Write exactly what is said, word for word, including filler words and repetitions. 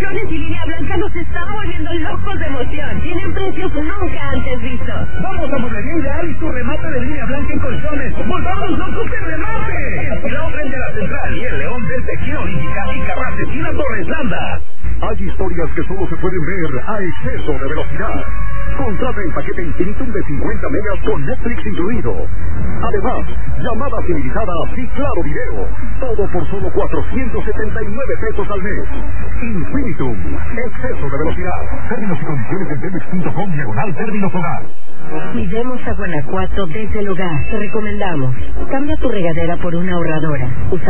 promociones y Línea Blanca nos está volviendo locos de emoción. Tienen precios nunca antes vistos. Vamos a Mueblería Ideal y tu remate de Línea Blanca en colchones. ¡Volvamos locos de remate! El Pilón frente a la Central y el León desde Esquina Olímpica y Carrasesina Torres Landa. Hay historias que solo se pueden ver a exceso de velocidad. Contrata el paquete Infinitum de cincuenta megas con Netflix incluido. Además, llamadas ilimitadas y claro video. Todo por solo cuatrocientos setenta y nueve pesos al mes. Infinitum, exceso de velocidad. Términos y condiciones en telmex punto com diagonal términos hogar. Cuidemos a Guanajuato desde el hogar. Te recomendamos. Cambia tu regadera por una ahorradora. Usa